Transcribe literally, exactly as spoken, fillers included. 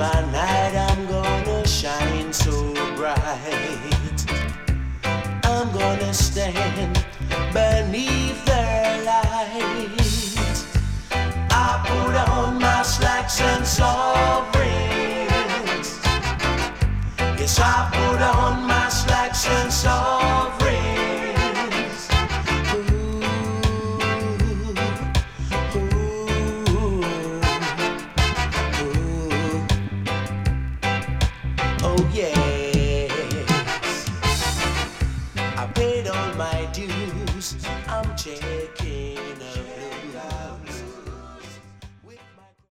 my night I'm gonna shine so bright. I'm gonna stand beneath their light. I put on my slacks and sovereigns. Yes, I put on my slacks and sovereigns. Ooh, ooh, ooh. Oh yeah.